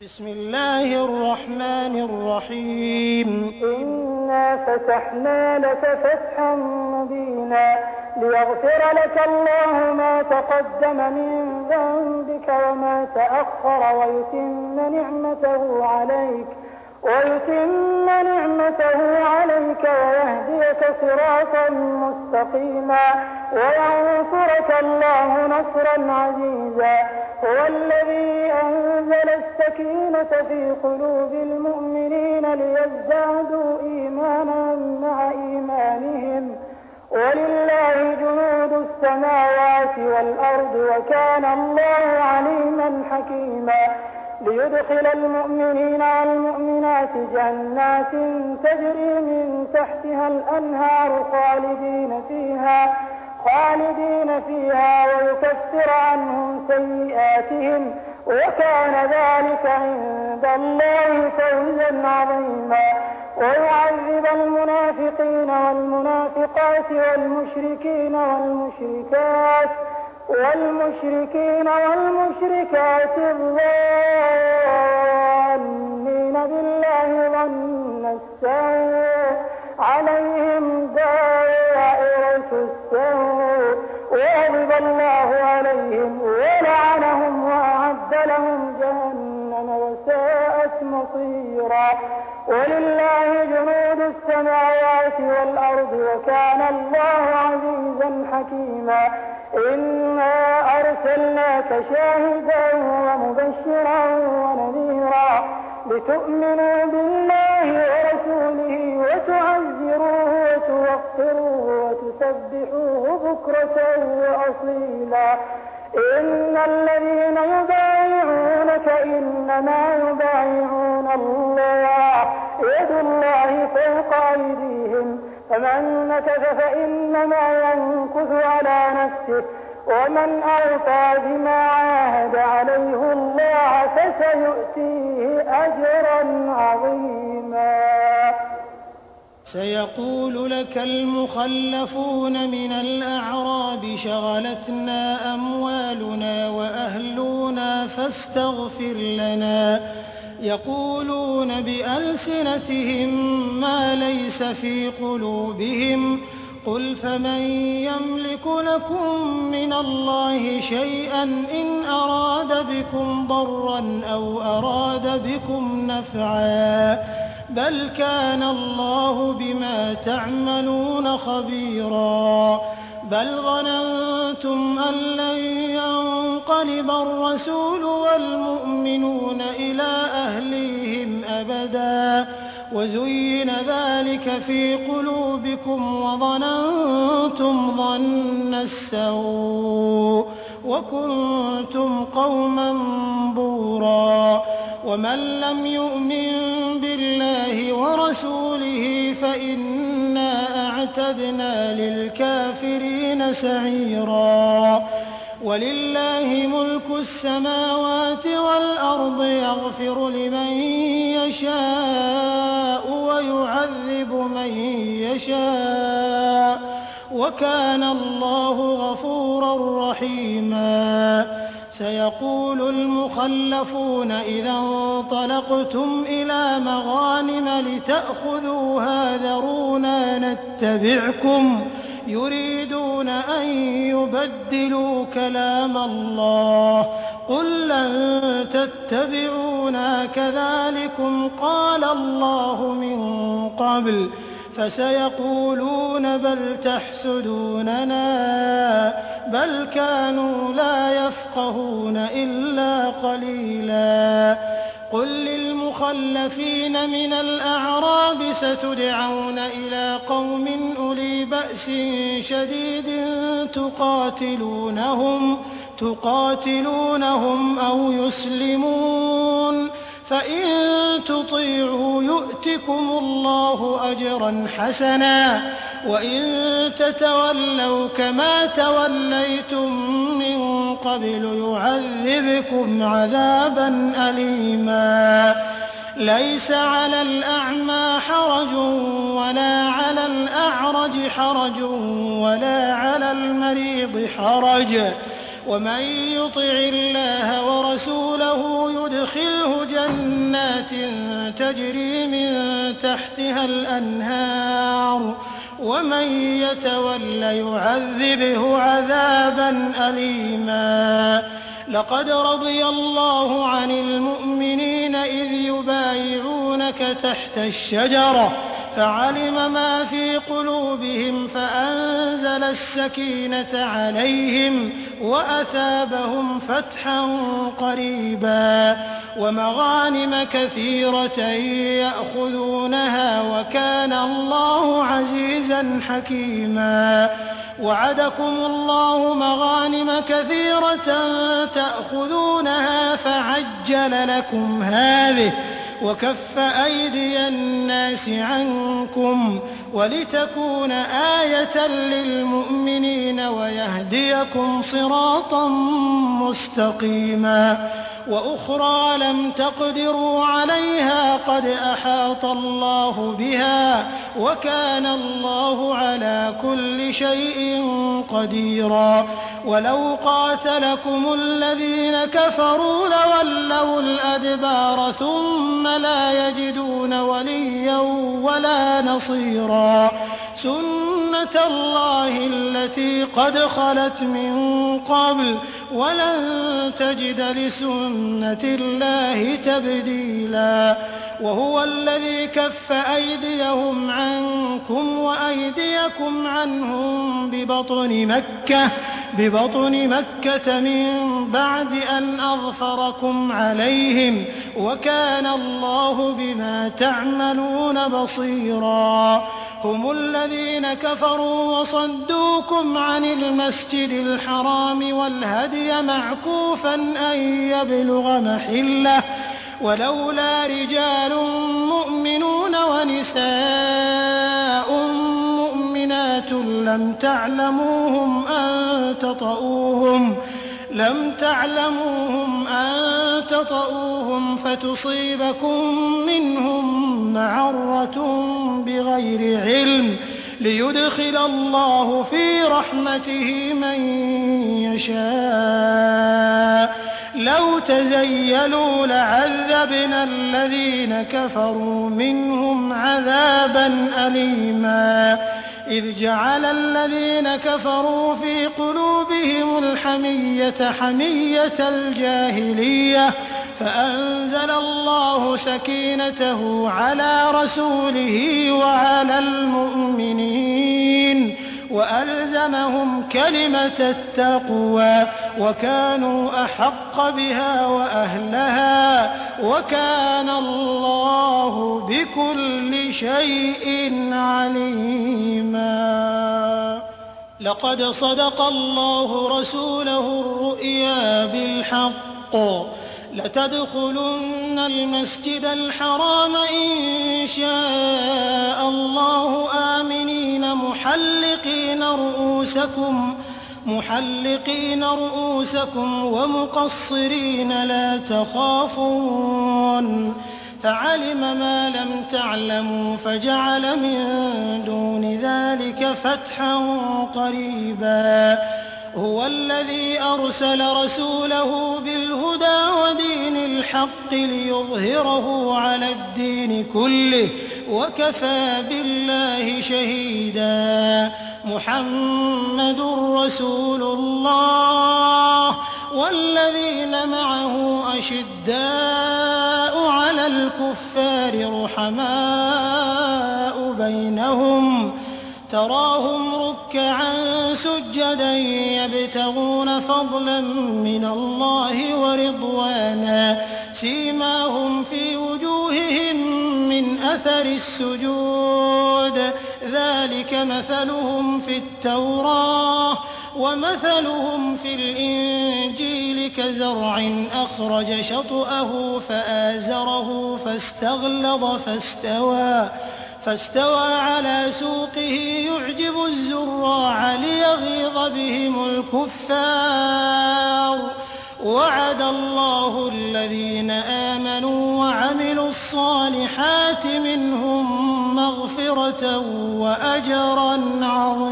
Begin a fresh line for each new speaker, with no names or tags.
بسم الله الرحمن الرحيم
إنا فتحنا لك فتحا مبينا ليغفر لك الله ما تقدم من ذنبك وما تأخر ويتم نعمته عليك ويهديك صراطا مستقيما وينصرك الله نصرا عزيزا. هو الذي أنزل السكينة في قلوب المؤمنين ليزدادوا إيمانا مع إيمانهم ولله جنود السماوات والأرض وكان الله عليما حكيما. ليدخل المؤمنين والمؤمنات جنات تجري من تحتها الأنهار خالدين فيها ويكفر عنهم سيئاتهم وكان ذلك عند الله فوزا عظيما. ويعذب المنافقين والمنافقات والمشركين والمشركات الظانين بالله ظن السوء عليهم دائرة السوء وغضب الله عليهم ولعنهم وأعد لهم جهنم وساءت مصيرا. ولله جنود السماوات والأرض وكان الله عزيزا حكيما. إنا أرسلناك شاهدا ومبشرا ونذيرا لتؤمنوا بالله ورسوله وتعزروه وتوقروه وتسبحوه بكرة وأصيلا. إن الذين يبايعونك إنما يبايعون الله يد الله فوق أيديهم فمن نكث فإنما ينكث على نفسه ومن أوفى بما عاهد عليه الله فسيؤتيه أجرا عظيما.
سيقول لك المخلفون من الأعراب شغلتنا أموالنا وأهلنا فاستغفر لنا يقولون بألسنتهم ما ليس في قلوبهم قل فمن يملك لكم من الله شيئا إن أراد بكم ضرا أو أراد بكم نفعا بل كان الله بما تعملون خبيرا. بل ظننتم أن لن ينقلب الرسول والمؤمنون إلى أهليهم أبدا وزين ذلك في قلوبكم وظننتم ظن السوء وكنتم قوما بورا. ومن لم يؤمن بالله ورسوله فإنا أعتدنا للكافرين سعيرا. ولله ملك السماوات والأرض يغفر لمن يشاء ويعذب من يشاء وكان الله غفورا رحيما. سيقول المخلفون إذا انطلقتم إلى مغانم لتأخذوها ذرونا نتبعكم يريدون أن يبدلوا كلام الله قل لن تتبعونا كذلكم قال الله من قبل فسيقولون بل تحسدوننا بل كانوا لا يفقهون إلا قليلا. قل للمخلفين من الأعراب ستدعون إلى قوم أولي بأس شديد تقاتلونهم أو يسلمون فإن تطيعوا يؤتكم الله أجرا حسنا وإن تتولوا كما توليتم من قبل يعذبكم عذابا أليما. ليس على الأعمى حرج ولا على الأعرج حرج ولا على المريض حرج ومن يطع الله ورسوله يدخله جنات تجري من تحتها الأنهار ومن يتول يعذبه عذابا أليما. لقد رضي الله عن المؤمنين إذ يبايعونك تحت الشجرة فعلم ما في قلوبهم فأنزل السكينة عليهم وأثابهم فتحا قريبا ومغانم كثيرة يأخذونها وكان الله عزيزا حكيما. وعدكم الله مغانم كثيرة تأخذونها فعجل لكم هذه وكف أيدي الناس عنكم ولتكون آية للمؤمنين ويهديكم صراطا مستقيما. وأخرى لم تقدروا عليها قد أحاط الله بها وكان الله على كل شيء قديرا. ولو قاتلكم الذين كفروا لولوا الأدبار ثم لا يجدون وليا ولا نصيرا. سنة الله التي قد خلت من قبل ولن تجد لسنة الله تبديلا. وهو الذي كف أيديهم عنكم وأيديكم عنهم ببطن مكة من بعد أن أظفركم عليهم وكان الله بما تعملون بصيرا. هم الذين كفروا وصدوكم عن المسجد الحرام والهدي معكوفا أن يبلغ محله ولولا رجال مؤمنون ونساء مؤمنات لم تعلموهم أن تطؤوهم فتصيبكم منهم معرة بغير علم ليدخل الله في رحمته من يشاء. لو تزيلوا لعذبنا الذين كفروا منهم عذابا أليما. إذ جعل الذين كفروا في قلوبهم الحمية حمية الجاهلية فأنزل الله سكينته على رسوله وعلى المؤمنين وألزمهم كلمة التقوى وكانوا أحق بها وأهلها وكان الله بكل شيء عليما. لقد صدق الله رسوله الرؤيا بالحق لتدخلن المسجد الحرام إن شاء الله آمنين محلقين رؤوسكم ومقصرين لا تخافون فعلم ما لم تعلموا فجعل من دون ذلك فتحا قريبا. هو الذي أرسل رسوله بالهدى ودين الحق ليظهره على الدين كله وكفى بالله شهيدا. محمد رسول الله والذين معه أشداء على الكفار رحماء بينهم تراهم ركعا سجدا يبتغون فضلا من الله ورضوانا سيماهم في وجوههم من أثر السجود ذلك مثلهم في التوراة ومثلهم في الإنجيل كزرع أخرج شطأه فآزره فاستوى على سوقه يعجب الزراع ليغيظ بهم الكفار. وعد الله الذين آمنوا وعملوا الصالحات منهم مغفرة وأجرا عظيما.